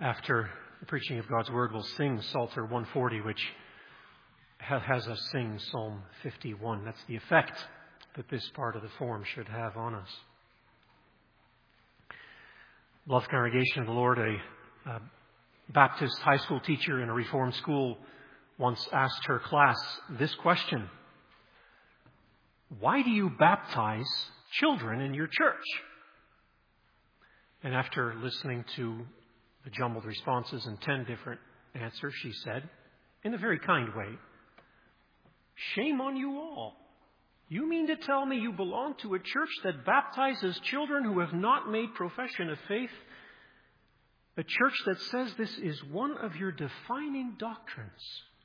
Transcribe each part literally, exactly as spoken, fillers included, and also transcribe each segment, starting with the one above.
After the preaching of God's Word, we'll sing Psalter one forty, which has us sing Psalm fifty-one. That's the effect that this part of the form should have on us. Beloved congregation of the Lord, a, a Baptist high school teacher in a Reformed school once asked her class this question: why do you baptize children in your church? And after listening to the jumbled responses and ten different answers, she said, in a very kind way, "Shame on you all. You mean to tell me you belong to a church that baptizes children who have not made profession of faith? A church that says this is one of your defining doctrines.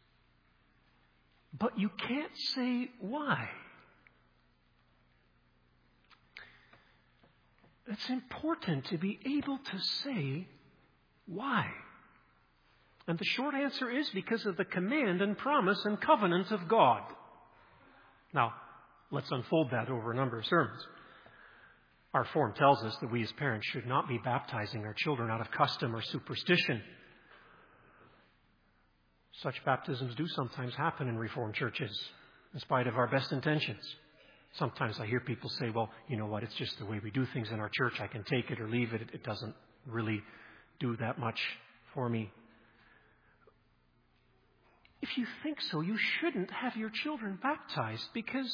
But you can't say why." It's important to be able to say why. And the short answer is because of the command and promise and covenant of God. Now, let's unfold that over a number of sermons. Our form tells us that we as parents should not be baptizing our children out of custom or superstition. Such baptisms do sometimes happen in Reformed churches, in spite of our best intentions. Sometimes I hear people say, well, you know what, it's just the way we do things in our church. I can take it or leave it. It doesn't really do that much for me. If you think so, you shouldn't have your children baptized, because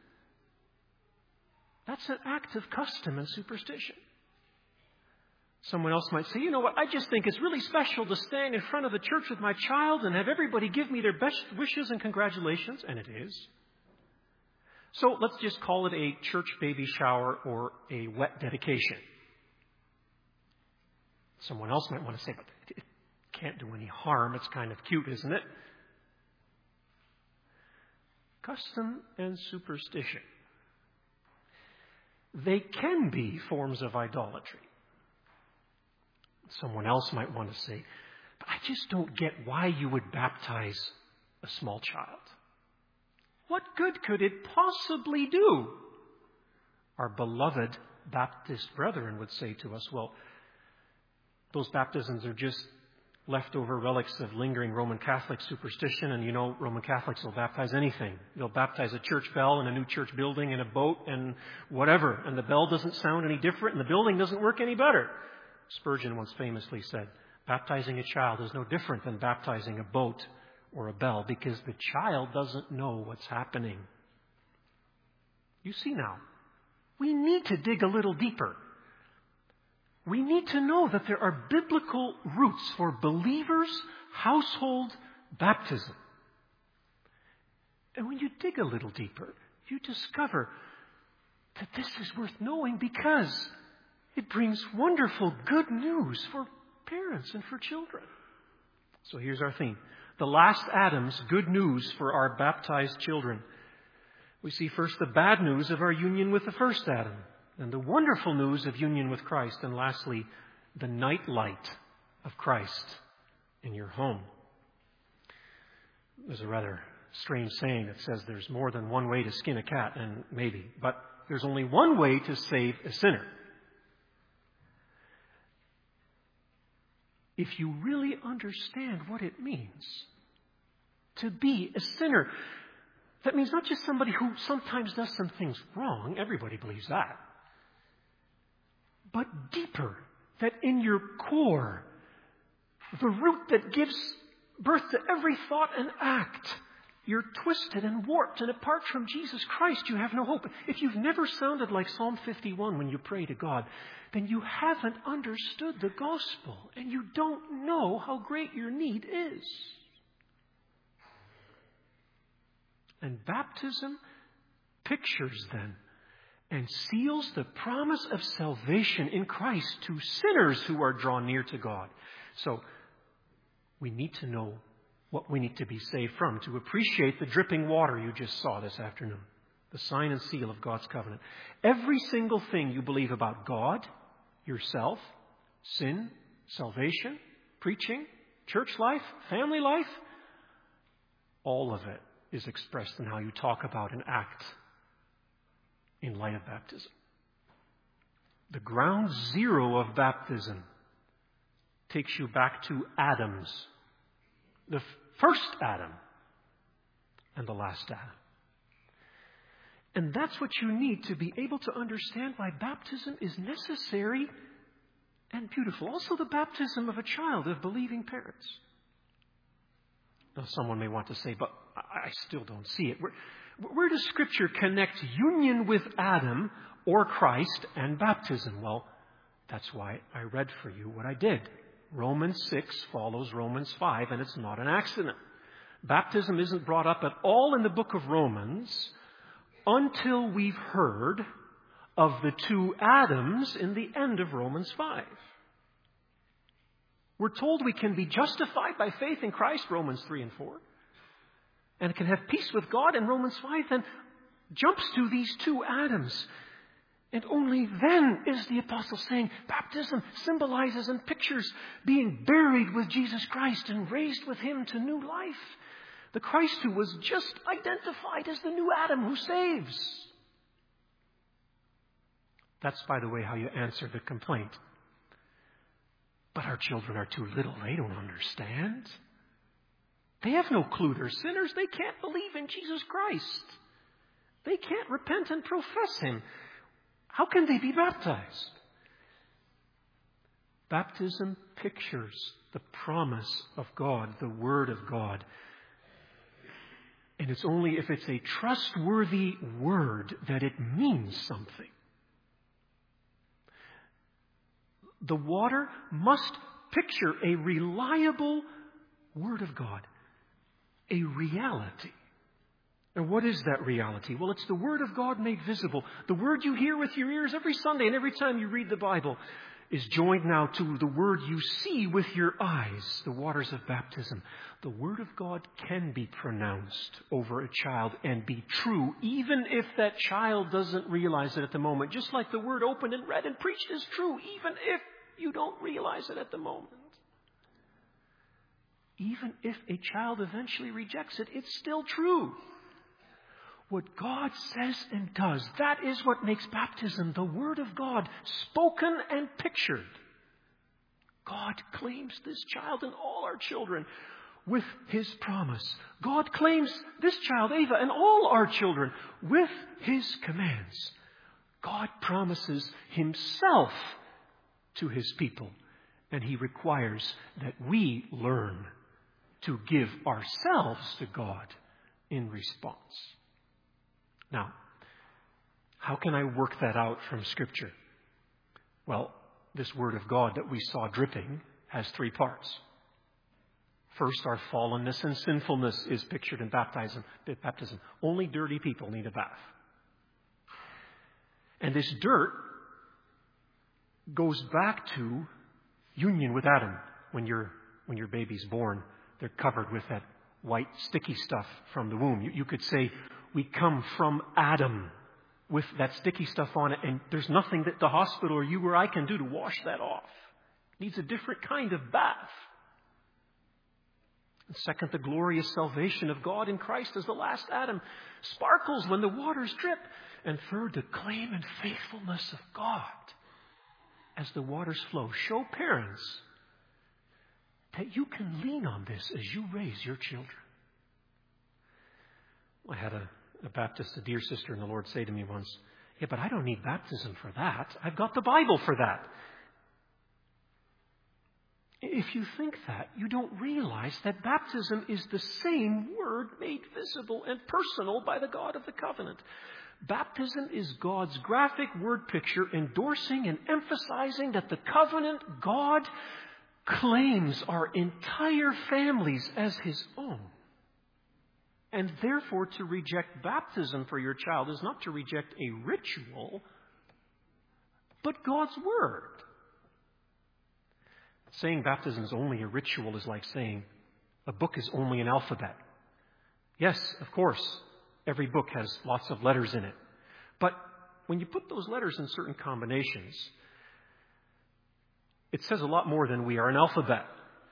that's an act of custom and superstition. Someone else might say, you know what, I just think it's really special to stand in front of the church with my child and have everybody give me their best wishes and congratulations. And it is. So let's just call it a church baby shower or a wet dedication. Someone else might want to say, but it can't do any harm. It's kind of cute, isn't it? Custom and superstition. They can be forms of idolatry. Someone else might want to say, but I just don't get why you would baptize a small child. What good could it possibly do? Our beloved Baptist brethren would say to us, well, those baptisms are just leftover relics of lingering Roman Catholic superstition, and you know Roman Catholics will baptize anything. They'll baptize a church bell in a new church building, in a boat, and whatever. And the bell doesn't sound any different, and the building doesn't work any better. Spurgeon once famously said, baptizing a child is no different than baptizing a boat or a bell, because the child doesn't know what's happening. You see now, we need to dig a little deeper. We need to know that there are biblical roots for believers' household baptism. And when you dig a little deeper, you discover that this is worth knowing, because it brings wonderful good news for parents and for children. So here's our theme. The last Adam's good news for our baptized children. We see first the bad news of our union with the first Adam, and the wonderful news of union with Christ, and lastly, the night light of Christ in your home. There's a rather strange saying that says there's more than one way to skin a cat, and maybe, but there's only one way to save a sinner. If you really understand what it means to be a sinner, that means not just somebody who sometimes does some things wrong, everybody believes that, but deeper, that in your core, the root that gives birth to every thought and act, you're twisted and warped, and apart from Jesus Christ, you have no hope. If you've never sounded like Psalm fifty-one when you pray to God, then you haven't understood the gospel, and you don't know how great your need is. And baptism pictures then and seals the promise of salvation in Christ to sinners who are drawn near to God. So we need to know what we need to be saved from to appreciate the dripping water you just saw this afternoon, the sign and seal of God's covenant. Every single thing you believe about God, yourself, sin, salvation, preaching, church life, family life, all of it is expressed in how you talk about and act in light of baptism. The ground zero of baptism takes you back to Adam's, the f- first Adam and the last Adam. And that's what you need to be able to understand why baptism is necessary and beautiful. Also the baptism of a child of believing parents. Now someone may want to say, but I still don't see it. Where, where does Scripture connect union with Adam or Christ and baptism? Well, that's why I read for you what I did. Romans six follows Romans five, and it's not an accident. Baptism isn't brought up at all in the book of Romans until we've heard of the two Adams in the end of Romans five. We're told we can be justified by faith in Christ, Romans three and four, and can have peace with God, and Romans five then jumps to these two Adams. And only then is the apostle saying baptism symbolizes and pictures being buried with Jesus Christ and raised with Him to new life. The Christ who was just identified as the new Adam who saves. That's, by the way, how you answer the complaint. But our children are too little. They don't understand. They have no clue they're sinners. They can't believe in Jesus Christ. They can't repent and profess Him. How can they be baptized? Baptism pictures the promise of God, the Word of God. And it's only if it's a trustworthy word that it means something. The water must picture a reliable Word of God, a reality. And what is that reality? Well, it's the Word of God made visible. The Word you hear with your ears every Sunday and every time you read the Bible is joined now to the Word you see with your eyes, the waters of baptism. The Word of God can be pronounced over a child and be true, even if that child doesn't realize it at the moment. Just like the Word opened and read and preached is true, even if you don't realize it at the moment. Even if a child eventually rejects it, it's still true. What God says and does, that is what makes baptism the Word of God, spoken and pictured. God claims this child and all our children with His promise. God claims this child, Ava, and all our children with His commands. God promises Himself to His people, and He requires that we learn to give ourselves to God in response. Now, how can I work that out from Scripture? Well, this Word of God that we saw dripping has three parts. First, our fallenness and sinfulness is pictured in baptism. baptism. Only dirty people need a bath. And this dirt goes back to union with Adam. When your when your baby's born, they're covered with that white sticky stuff from the womb. You, you could say, we come from Adam with that sticky stuff on it, and there's nothing that the hospital or you or I can do to wash that off. It needs a different kind of bath. And second, the glorious salvation of God in Christ as the last Adam sparkles when the waters drip. And third, the claim and faithfulness of God as the waters flow. Show parents that you can lean on this as you raise your children. I had a, a Baptist, a dear sister in the Lord, say to me once, yeah, but I don't need baptism for that. I've got the Bible for that. If you think that, you don't realize that baptism is the same Word made visible and personal by the God of the covenant. Baptism is God's graphic word picture endorsing and emphasizing that the covenant God claims our entire families as His own. And therefore, to reject baptism for your child is not to reject a ritual, but God's Word. Saying baptism is only a ritual is like saying a book is only an alphabet. Yes, of course, every book has lots of letters in it. But when you put those letters in certain combinations, it says a lot more than we are an alphabet.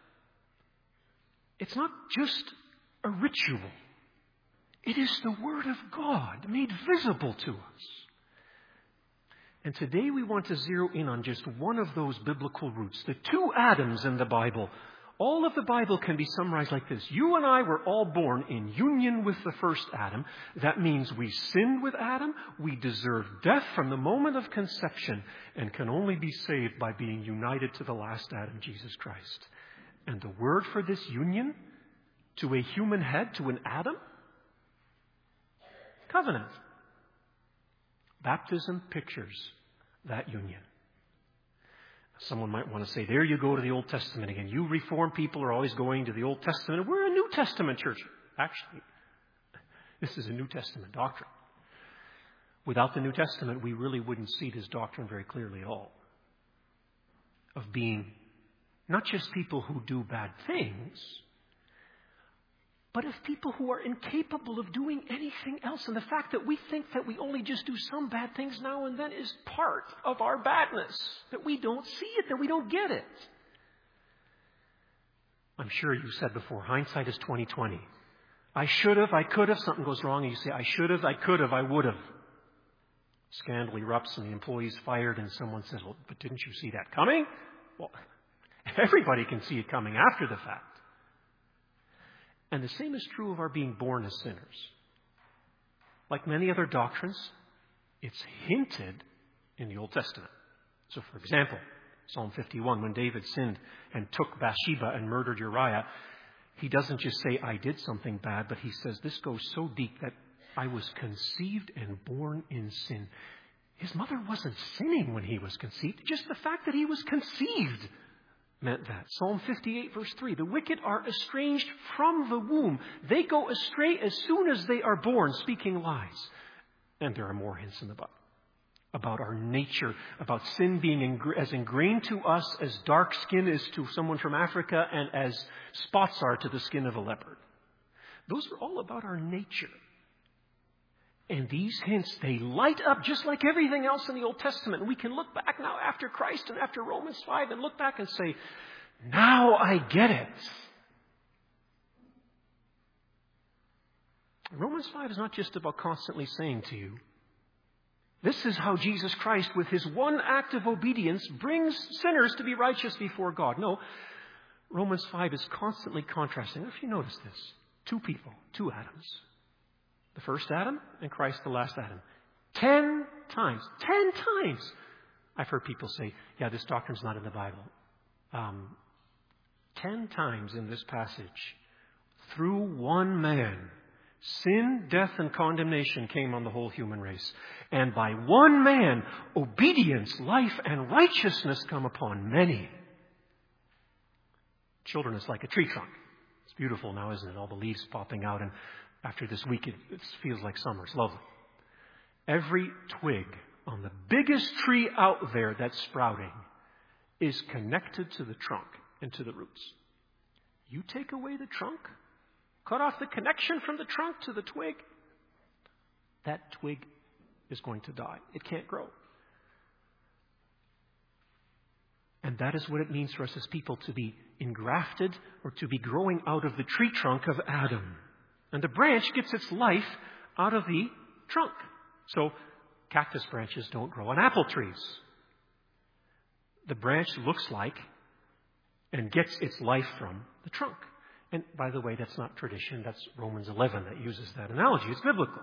It's not just a ritual. It is the Word of God made visible to us. And today we want to zero in on just one of those biblical roots, the two Adams in the Bible. All of the Bible can be summarized like this. You and I were all born in union with the first Adam. That means we sinned with Adam. We deserve death from the moment of conception and can only be saved by being united to the last Adam, Jesus Christ. And the word for this union to a human head, to an Adam? Covenant. Baptism pictures that union. Someone might want to say, there you go to the Old Testament again. You Reformed people are always going to the Old Testament. We're a New Testament church. Actually, this is a New Testament doctrine. Without the New Testament, we really wouldn't see this doctrine very clearly at all. Of being not just people who do bad things, but of people who are incapable of doing anything else. And the fact that we think that we only just do some bad things now and then is part of our badness. That we don't see it, that we don't get it. I'm sure you said before, hindsight is twenty twenty. I should have, I could have, something goes wrong and you say, I should have, I could have, I would have. Scandal erupts and the employee's fired and someone says, well, but didn't you see that coming? Well, everybody can see it coming after the fact. And the same is true of our being born as sinners. Like many other doctrines, it's hinted in the Old Testament. So, for example, Psalm fifty-one, when David sinned and took Bathsheba and murdered Uriah, he doesn't just say, I did something bad, but he says, this goes so deep that I was conceived and born in sin. His mother wasn't sinning when he was conceived. Just the fact that he was conceived meant that. Psalm fifty-eight, verse three, the wicked are estranged from the womb. They go astray as soon as they are born, speaking lies. And there are more hints in the Bible about our nature, about sin being ing- as ingrained to us as dark skin is to someone from Africa and as spots are to the skin of a leopard. Those are all about our nature. And these hints, they light up just like everything else in the Old Testament. We can look back now after Christ and after Romans five and look back and say, now I get it. Romans five is not just about constantly saying to you, this is how Jesus Christ, with his one act of obedience, brings sinners to be righteous before God. No, Romans five is constantly contrasting. If you notice this, two people, two Adams. The first Adam and Christ, the last Adam. Ten times. Ten times. I've heard people say, yeah, this doctrine's not in the Bible. Um, ten times in this passage, through one man, sin, death, and condemnation came on the whole human race. And by one man, obedience, life, and righteousness come upon many. Children, it's like a tree trunk. It's beautiful now, isn't it? All the leaves popping out, and after this week, it, it feels like summer. It's lovely. Every twig on the biggest tree out there that's sprouting is connected to the trunk and to the roots. You take away the trunk, cut off the connection from the trunk to the twig, that twig is going to die. It can't grow. And that is what it means for us as people to be engrafted or to be growing out of the tree trunk of Adam. And the branch gets its life out of the trunk. So cactus branches don't grow on apple trees. The branch looks like and gets its life from the trunk. And by the way, that's not tradition. That's Romans eleven that uses that analogy. It's biblical.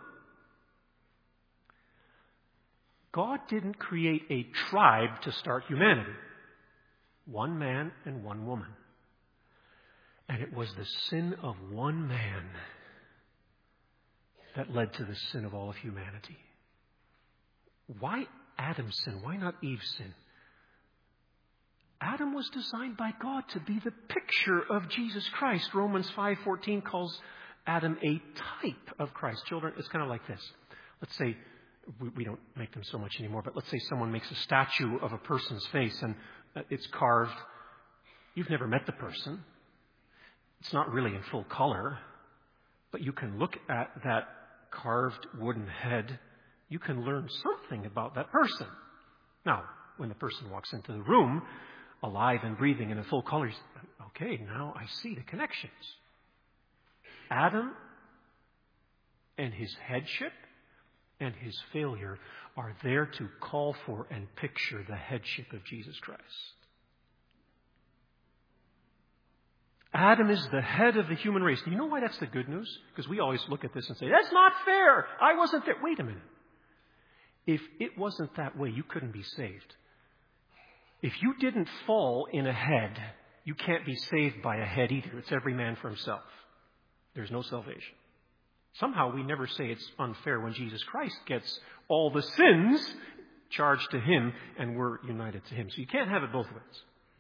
God didn't create a tribe to start humanity. One man and one woman. And it was the sin of one man that led to the sin of all of humanity. Why Adam's sin? Why not Eve's sin? Adam was designed by God to be the picture of Jesus Christ. Romans five fourteen calls Adam a type of Christ. Children, it's kind of like this. Let's say, we, we don't make them so much anymore, but let's say someone makes a statue of a person's face and it's carved. You've never met the person. It's not really in full color, but you can look at that carved wooden head. You can learn something about that person. Now, when the person walks into the room, alive and breathing and in full color, okay, now I see the connections. Adam and his headship and his failure are there to call for and picture the headship of Jesus Christ. Adam is the head of the human race. Do you know why that's the good news? Because we always look at this and say, that's not fair. I wasn't there. Wait a minute. If it wasn't that way, you couldn't be saved. If you didn't fall in a head, you can't be saved by a head either. It's every man for himself. There's no salvation. Somehow we never say it's unfair when Jesus Christ gets all the sins charged to him and we're united to him. So you can't have it both ways.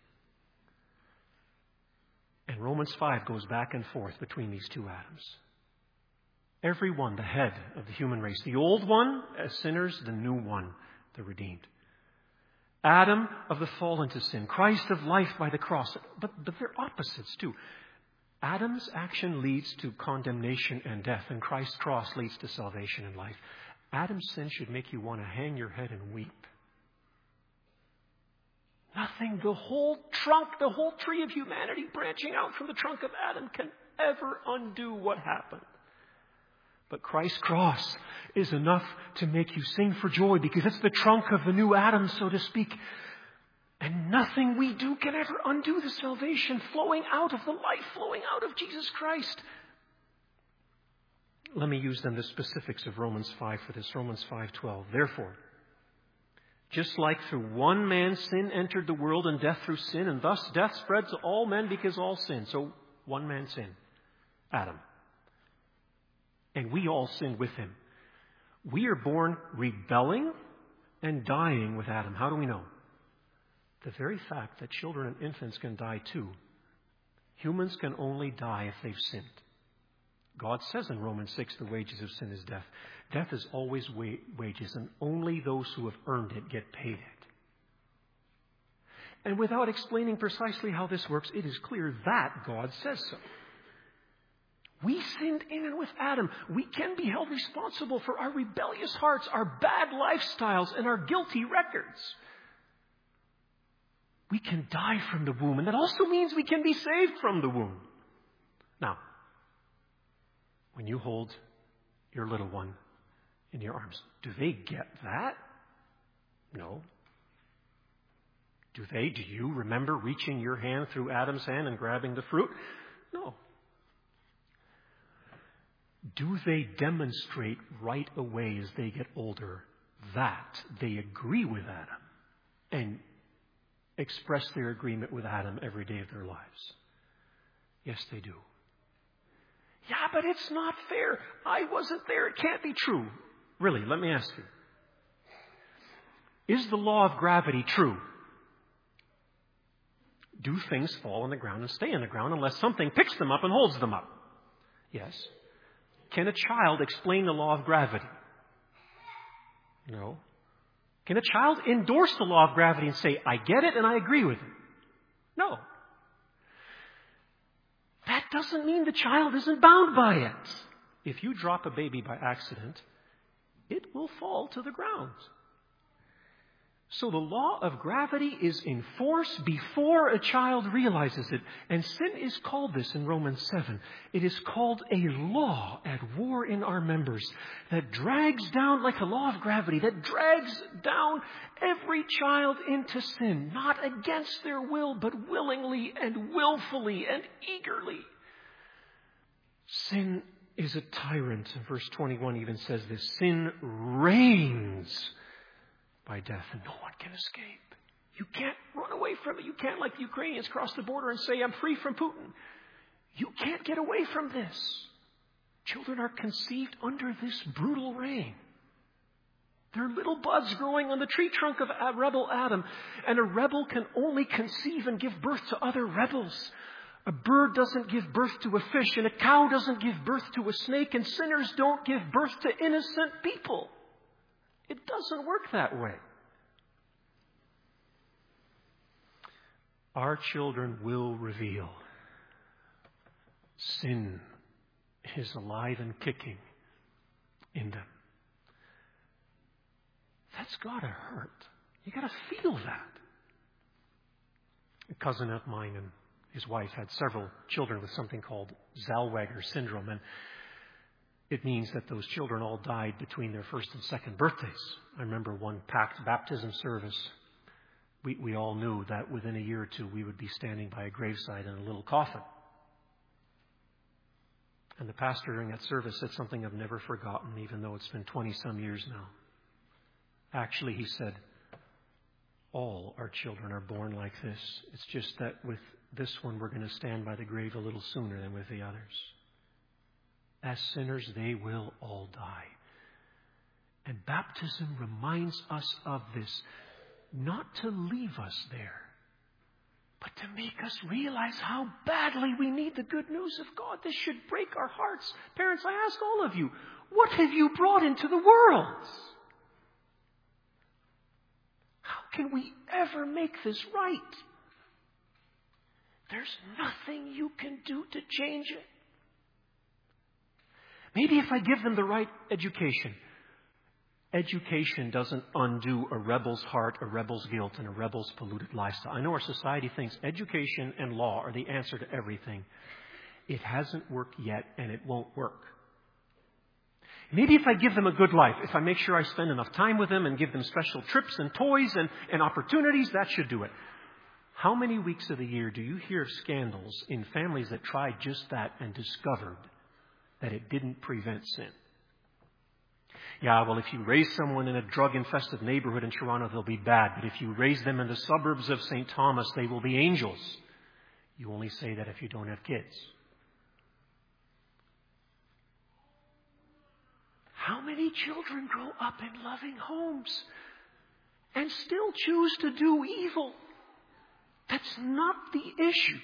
And Romans five goes back and forth between these two Adams. Every one, the head of the human race. The old one as sinners, the new one, the redeemed. Adam of the fall into sin. Christ of life by the cross. But, but they're opposites too. Adam's action leads to condemnation and death, and Christ's cross leads to salvation and life. Adam's sin should make you want to hang your head and weep. Nothing, the whole trunk, the whole tree of humanity branching out from the trunk of Adam can ever undo what happened. But Christ's cross is enough to make you sing for joy because it's the trunk of the new Adam, so to speak. And nothing we do can ever undo the salvation flowing out of the life, flowing out of Jesus Christ. Let me use then the specifics of Romans five for this. Romans five twelve. Therefore, just like through one man sin entered the world and death through sin, and thus death spread to all men because all sin. So one man sin, Adam. And we all sinned with him. We are born rebelling and dying with Adam. How do we know? The very fact that children and infants can die too. Humans can only die if they've sinned. God says in Romans six, the wages of sin is death. Death is always wa- wages, and only those who have earned it get paid it. And without explaining precisely how this works, it is clear that God says so. We sinned in and with Adam. We can be held responsible for our rebellious hearts, our bad lifestyles, and our guilty records. We can die from the womb, and that also means we can be saved from the womb. Now, when you hold your little one in your arms, do they get that? No. Do they? Do you remember reaching your hand through Adam's hand and grabbing the fruit? No. Do they demonstrate right away as they get older that they agree with Adam and express their agreement with Adam every day of their lives? Yes, they do. Yeah, but it's not fair. I wasn't there. It can't be true. Really, let me ask you. Is the law of gravity true? Do things fall on the ground and stay on the ground unless something picks them up and holds them up? Yes. Can a child explain the law of gravity? No. Can a child endorse the law of gravity and say, I get it and I agree with it? No. That doesn't mean the child isn't bound by it. If you drop a baby by accident, it will fall to the ground. So the law of gravity is in force before a child realizes it. And sin is called this in Romans seven. It is called a law at war in our members that drags down, like a law of gravity, that drags down every child into sin, not against their will, but willingly and willfully and eagerly. Sin is a tyrant. And verse twenty-one even says this. Sin reigns by death, and no one can escape. You can't run away from it. You can't, like the Ukrainians, cross the border and say, I'm free from Putin. You can't get away from this. Children are conceived under this brutal reign. They're little buds growing on the tree trunk of a rebel Adam, and a rebel can only conceive and give birth to other rebels. A bird doesn't give birth to a fish, and a cow doesn't give birth to a snake, and sinners don't give birth to innocent people. It doesn't work that way. Our children will reveal sin is alive and kicking in them. That's got to hurt. You got to feel that. A cousin of mine and his wife had several children with something called Zellweger syndrome, and It means that those children all died between their first and second birthdays. I remember one packed baptism service. We, we all knew that within a year or two we would be standing by a graveside in a little coffin. And the pastor during that service said something I've never forgotten, even though it's been twenty-some years now. Actually, he said, all our children are born like this. It's just that with this one, we're going to stand by the grave a little sooner than with the others. As sinners, they will all die. And baptism reminds us of this, not to leave us there, but to make us realize how badly we need the good news of God. This should break our hearts. Parents, I ask all of you, what have you brought into the world? How can we ever make this right? There's nothing you can do to change it. Maybe if I give them the right education. Education doesn't undo a rebel's heart, a rebel's guilt, and a rebel's polluted lifestyle. I know our society thinks education and law are the answer to everything. It hasn't worked yet, and it won't work. Maybe if I give them a good life, if I make sure I spend enough time with them and give them special trips and toys and, and opportunities, that should do it. How many weeks of the year do you hear of scandals in families that tried just that and discovered that it didn't prevent sin? Yeah, well, if you raise someone in a drug-infested neighborhood in Toronto, they'll be bad. But if you raise them in the suburbs of Saint Thomas, they will be angels. You only say that if you don't have kids. How many children grow up in loving homes and still choose to do evil? That's not the issue.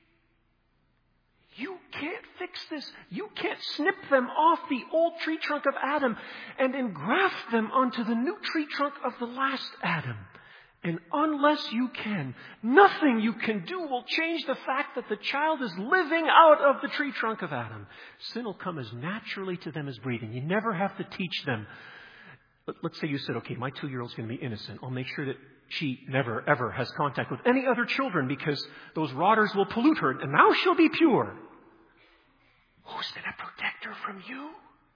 You can't fix this. You can't snip them off the old tree trunk of Adam and engraft them onto the new tree trunk of the last Adam. And unless you can, nothing you can do will change the fact that the child is living out of the tree trunk of Adam. Sin will come as naturally to them as breathing. You never have to teach them. Let's say you said, okay, my two-year-old's going to be innocent. I'll make sure that she never, ever has contact with any other children because those rotters will pollute her, and now she'll be pure. Who's going to protect her from you?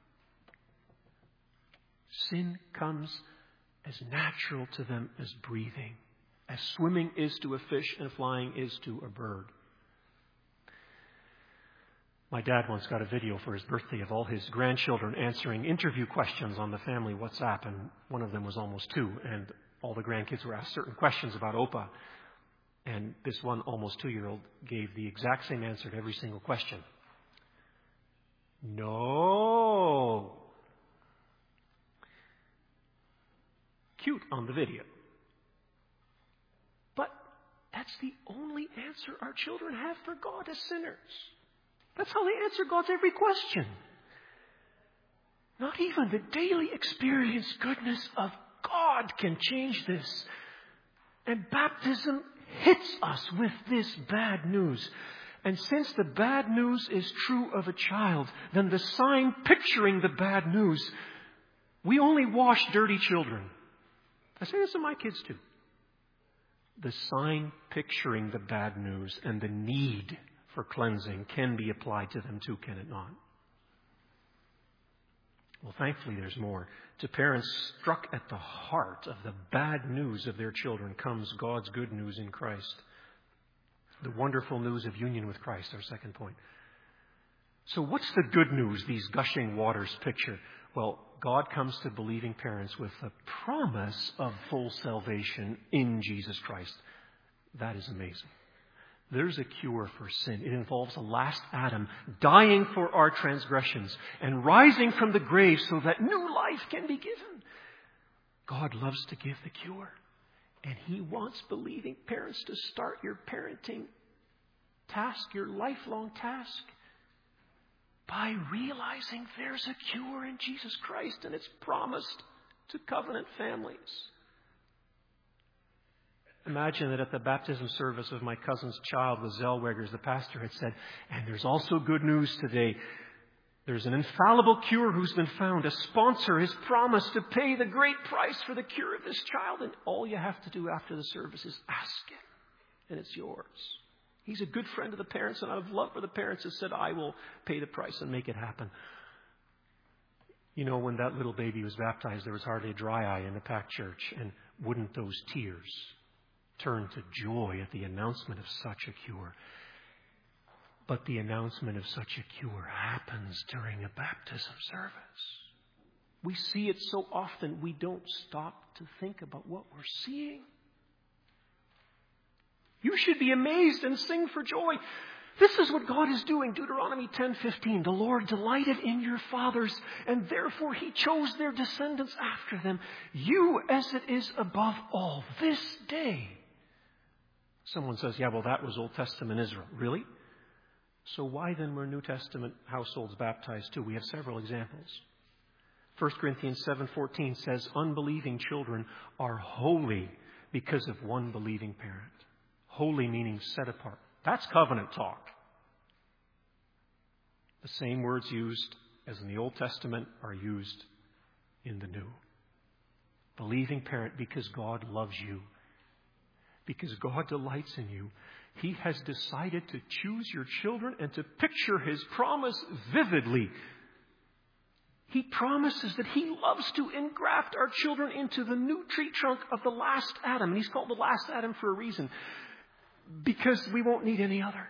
Sin comes as natural to them as breathing, as swimming is to a fish and flying is to a bird. My dad once got a video for his birthday of all his grandchildren answering interview questions on the family WhatsApp, and one of them was almost two, and all the grandkids were asked certain questions about Opa. And this one almost two-year-old gave the exact same answer to every single question. No. Cute on the video. But that's the only answer our children have for God as sinners. That's how they answer God's every question. Not even the daily experienced goodness of God can change this. And baptism hits us with this bad news. And since the bad news is true of a child, then the sign picturing the bad news, we only wash dirty children. I say this to my kids too. The sign picturing the bad news and the need for cleansing can be applied to them too, can it not? Well, thankfully there's more. To parents struck at the heart of the bad news of their children comes God's good news in Christ. The wonderful news of union with Christ, our second point. So what's the good news these gushing waters picture? Well, God comes to believing parents with the promise of full salvation in Jesus Christ. That is amazing. There's a cure for sin. It involves a last Adam dying for our transgressions and rising from the grave so that new life can be given. God loves to give the cure. And He wants believing parents to start your parenting task, your lifelong task, by realizing there's a cure in Jesus Christ and it's promised to covenant families. Imagine that at the baptism service of my cousin's child with Zellwegers, the pastor had said, and there's also good news today. There's an infallible cure who's been found. A sponsor has promised to pay the great price for the cure of this child. And all you have to do after the service is ask Him. And it's yours. He's a good friend of the parents. And out of love for the parents has said, I will pay the price and make it happen. You know, when that little baby was baptized, there was hardly a dry eye in the packed church. And wouldn't those tears turn to joy at the announcement of such a cure? But the announcement of such a cure happens during a baptism service. We see it so often, we don't stop to think about what we're seeing. You should be amazed and sing for joy. This is what God is doing. Deuteronomy ten fifteen. The Lord delighted in your fathers, and therefore He chose their descendants after them. You as it is above all this day. Someone says, yeah, well, that was Old Testament Israel. Really? So why then were New Testament households baptized too? We have several examples. First Corinthians seven fourteen says, unbelieving children are holy because of one believing parent. Holy meaning set apart. That's covenant talk. The same words used as in the Old Testament are used in the New. Believing parent because God loves you. Because God delights in you. He has decided to choose your children and to picture His promise vividly. He promises that He loves to engraft our children into the new tree trunk of the last Adam. And He's called the last Adam for a reason. Because we won't need any others.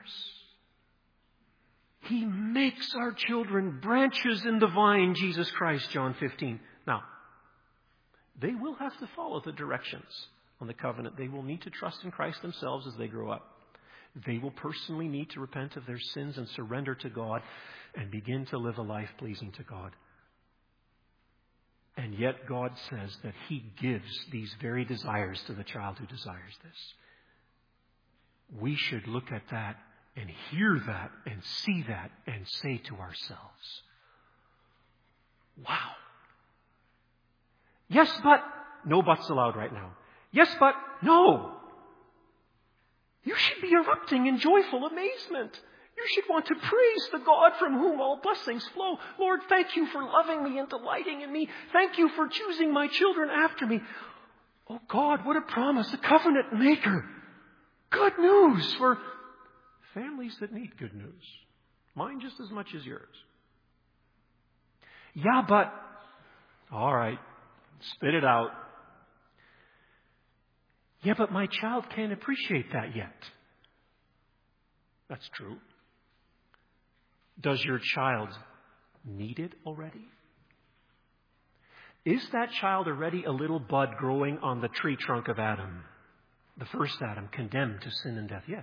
He makes our children branches in the vine, Jesus Christ, John fifteen. Now, they will have to follow the directions on the covenant. They will need to trust in Christ themselves as they grow up. They will personally need to repent of their sins and surrender to God and begin to live a life pleasing to God. And yet God says that He gives these very desires to the child who desires this. We should look at that and hear that and see that and say to ourselves, wow. Yes, but, no buts allowed right now. Yes, but, no. You should be erupting in joyful amazement. You should want to praise the God from whom all blessings flow. Lord, thank you for loving me and delighting in me. Thank you for choosing my children after me. Oh God, what a promise, a covenant maker. Good news for families that need good news. Mine just as much as yours. Yeah, but, all right, spit it out. Yeah, but my child can't appreciate that yet. That's true. Does your child need it already? Is that child already a little bud growing on the tree trunk of Adam? The first Adam, condemned to sin and death, yes.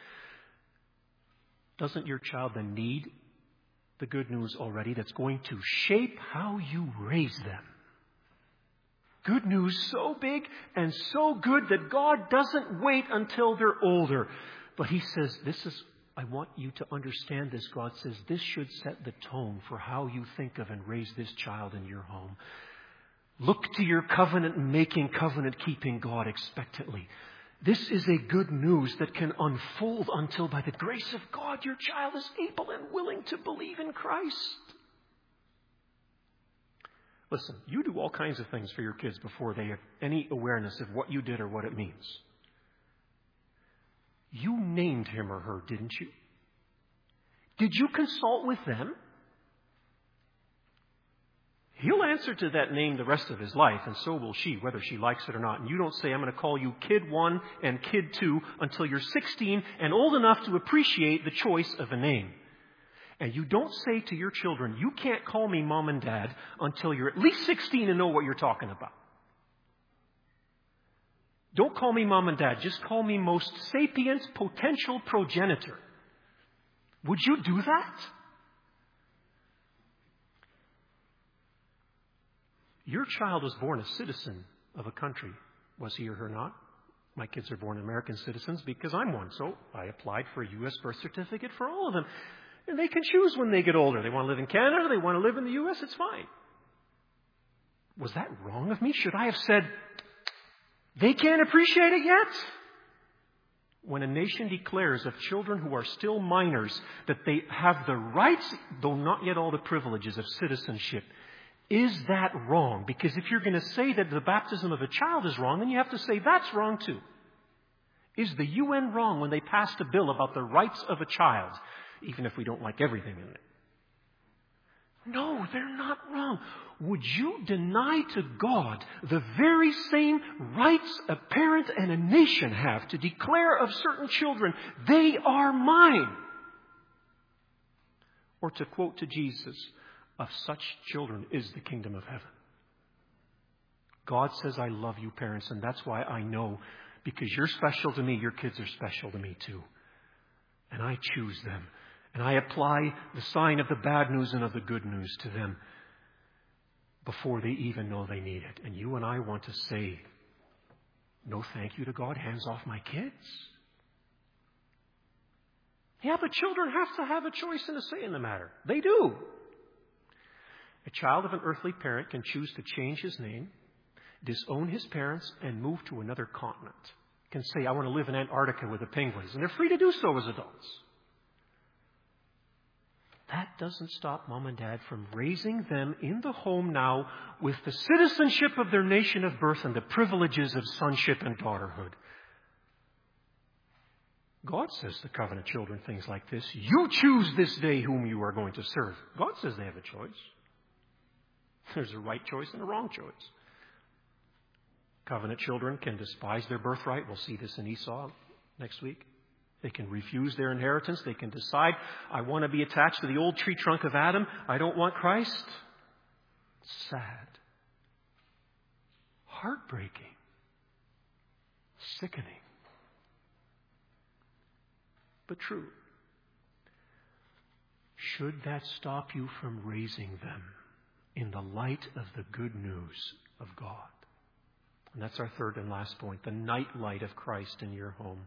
Doesn't your child then need the good news already that's going to shape how you raise them? Good news so big and so good that God doesn't wait until they're older. But He says, this is, I want you to understand this. God says, this should set the tone for how you think of and raise this child in your home. Look to your covenant-making, covenant-keeping God expectantly. This is a good news that can unfold until by the grace of God your child is able and willing to believe in Christ. Listen, you do all kinds of things for your kids before they have any awareness of what you did or what it means. You named him or her, didn't you? Did you consult with them? He'll answer to that name the rest of his life, and so will she, whether she likes it or not. And you don't say, I'm going to call you Kid One and Kid Two until you're sixteen and old enough to appreciate the choice of a name. And you don't say to your children, you can't call me Mom and Dad until you're at least sixteen and know what you're talking about. Don't call me Mom and Dad. Just call me most sapient potential progenitor. Would you do that? Your child was born a citizen of a country, was he or her not? My kids are born American citizens because I'm one, so I applied for a U S birth certificate for all of them. And they can choose when they get older. They want to live in Canada, they want to live in the U S, it's fine. Was that wrong of me? Should I have said, they can't appreciate it yet? When a nation declares of children who are still minors that they have the rights, though not yet all the privileges of citizenship, is that wrong? Because if you're going to say that the baptism of a child is wrong, then you have to say that's wrong too. Is the U N wrong when they passed a bill about the rights of a child, even if we don't like everything in it? No, they're not wrong. Would you deny to God the very same rights a parent and a nation have to declare of certain children, they are mine? Or to quote to Jesus, of such children is the kingdom of heaven. God says, I love you, parents, and that's why I know, because you're special to me, your kids are special to me too. And I choose them. And I apply the sign of the bad news and of the good news to them before they even know they need it. And you and I want to say, no thank you to God, hands off my kids. Yeah, but children have to have a choice and a say in the matter. They do. A child of an earthly parent can choose to change his name, disown his parents, and move to another continent. Can say, I want to live in Antarctica with the penguins. And they're free to do so as adults. That doesn't stop mom and dad from raising them in the home now with the citizenship of their nation of birth and the privileges of sonship and daughterhood. God says to covenant children things like this. You choose this day whom you are going to serve. God says they have a choice. There's a right choice and a wrong choice. Covenant children can despise their birthright. We'll see this in Esau next week. They can refuse their inheritance. They can decide, I want to be attached to the old tree trunk of Adam. I don't want Christ. Sad. Heartbreaking. Sickening. But true. Should that stop you from raising them in the light of the good news of God? And that's our third and last point, the night light of Christ in your home.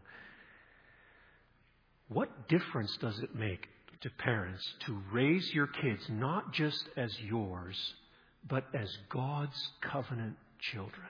What difference does it make to parents to raise your kids not just as yours, but as God's covenant children?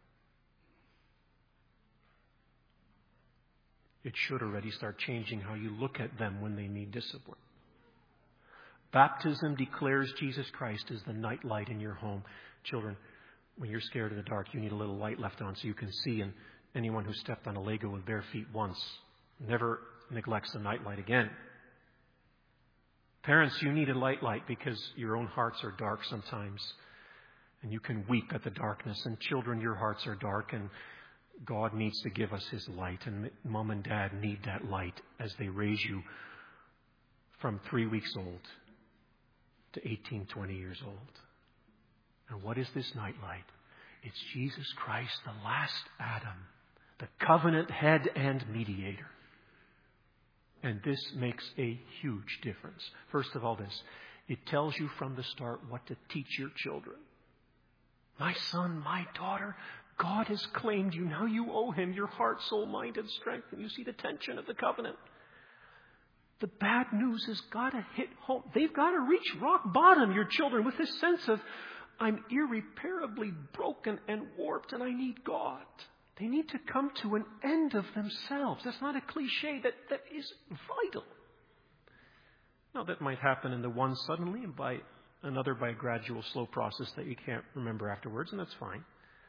It should already start changing how you look at them when they need discipline. Baptism declares Jesus Christ as the night light in your home. Children, when you're scared of the dark, you need a little light left on so you can see. And anyone who stepped on a Lego with bare feet once never neglects the night light again. Parents, you need a light light because your own hearts are dark sometimes. And you can weep at the darkness. And children, your hearts are dark. And God needs to give us His light. And mom and dad need that light as they raise you from three weeks old to eighteen, twenty years old. And what is this night light? It's Jesus Christ, the last Adam, the covenant head and mediator. And this makes a huge difference. First of all, this. It tells you from the start what to teach your children. My son, my daughter, God has claimed you. Now you owe Him your heart, soul, mind, and strength. And you see the tension of the covenant. The bad news has got to hit home. They've got to reach rock bottom, your children, with this sense of, I'm irreparably broken and warped and I need God. They need to come to an end of themselves. That's not a cliche. That, that is vital. Now, that might happen in the one suddenly and by another by a gradual, slow process that you can't remember afterwards, and that's fine.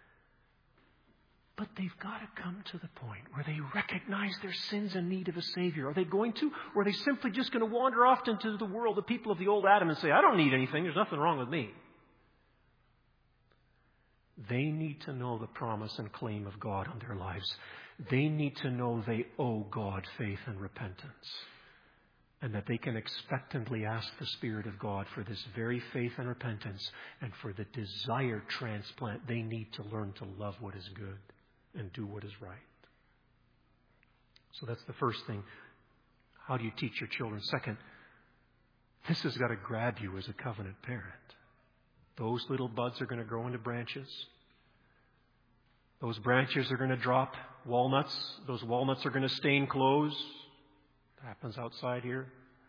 But they've got to come to the point where they recognize their sins and need of a Savior. Are they going to? Or are they simply just going to wander off into the world, the people of the old Adam, and say, I don't need anything. There's nothing wrong with me. They need to know the promise and claim of God on their lives. They need to know they owe God faith and repentance. And that they can expectantly ask the Spirit of God for this very faith and repentance and for the desired transplant they need to learn to love what is good and do what is right. So that's the first thing. How do you teach your children? Second, this has got to grab you as a covenant parent. Those little buds are going to grow into branches. Those branches are going to drop walnuts. Those walnuts are going to stain clothes. It happens outside here.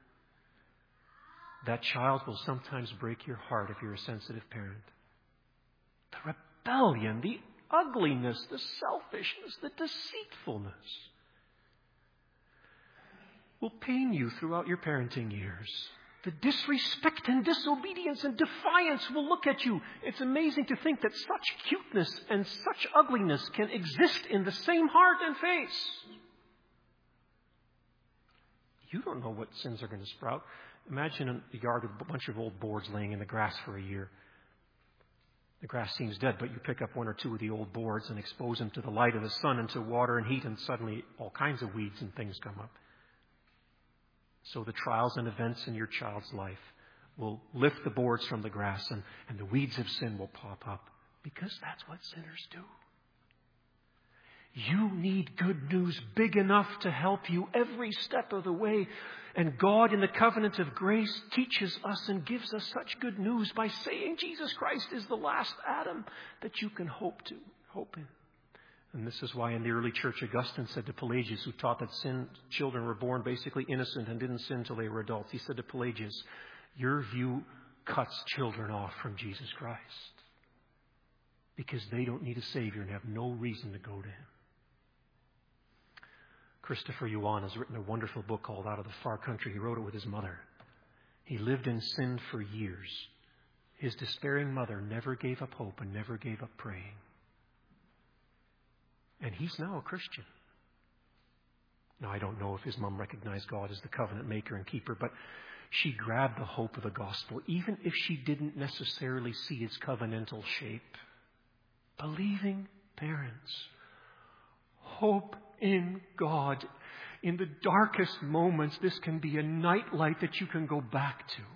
That child will sometimes break your heart if you're a sensitive parent. The rebellion, the ugliness, the selfishness, the deceitfulness will pain you throughout your parenting years. The disrespect and disobedience and defiance will look at you. It's amazing to think that such cuteness and such ugliness can exist in the same heart and face. You don't know what sins are going to sprout. Imagine a yard with a bunch of old boards laying in the grass for a year. The grass seems dead, but you pick up one or two of the old boards and expose them to the light of the sun and to water and heat, and suddenly all kinds of weeds and things come up. So the trials and events in your child's life will lift the boards from the grass, and, and the weeds of sin will pop up, because that's what sinners do. You need good news big enough to help you every step of the way. And God, in the covenant of grace, teaches us and gives us such good news by saying Jesus Christ is the last Adam that you can hope to, hope in. And this is why in the early church, Augustine said to Pelagius, who taught that sin, children were born basically innocent and didn't sin until they were adults. He said to Pelagius, your view cuts children off from Jesus Christ, because they don't need a Savior and have no reason to go to Him. Christopher Yuan has written a wonderful book called Out of the Far Country. He wrote it with his mother. He lived in sin for years. His despairing mother never gave up hope and never gave up praying. And he's now a Christian. Now, I don't know if his mom recognized God as the covenant maker and keeper, but she grabbed the hope of the gospel, even if she didn't necessarily see its covenantal shape. Believing parents, hope in God. In the darkest moments, this can be a nightlight that you can go back to.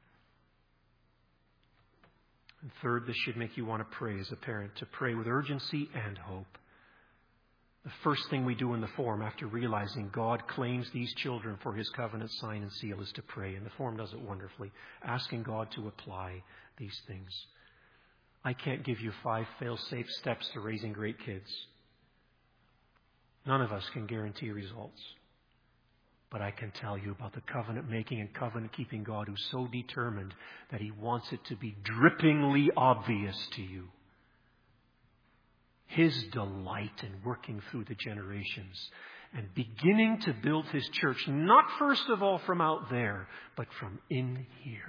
And third, this should make you want to pray as a parent, to pray with urgency and hope. The first thing we do in the form, after realizing God claims these children for His covenant sign and seal, is to pray. And the form does it wonderfully, asking God to apply these things. I can't give you five fail-safe steps to raising great kids. None of us can guarantee results. But I can tell you about the covenant-making and covenant-keeping God who's so determined that He wants it to be drippingly obvious to you. His delight in working through the generations and beginning to build His church, not first of all from out there, but from in here.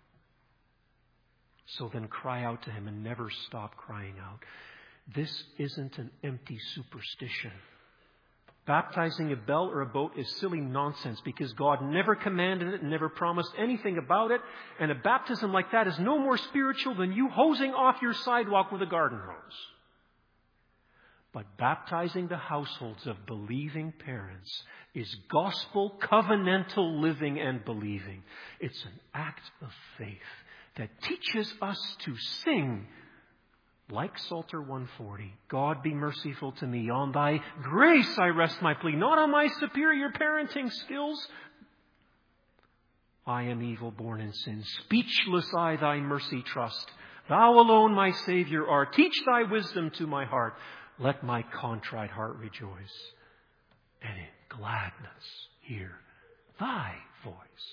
So then cry out to Him and never stop crying out. This isn't an empty superstition. Baptizing a bell or a boat is silly nonsense, because God never commanded it and never promised anything about it. And a baptism like that is no more spiritual than you hosing off your sidewalk with a garden hose. But baptizing the households of believing parents is gospel covenantal living and believing. It's an act of faith that teaches us to sing like Psalter one forty, God be merciful to me. On Thy grace I rest my plea, not on my superior parenting skills. I am evil, born in sin. Speechless I Thy mercy trust. Thou alone my Savior art. Teach Thy wisdom to my heart. Let my contrite heart rejoice, and in gladness hear Thy voice.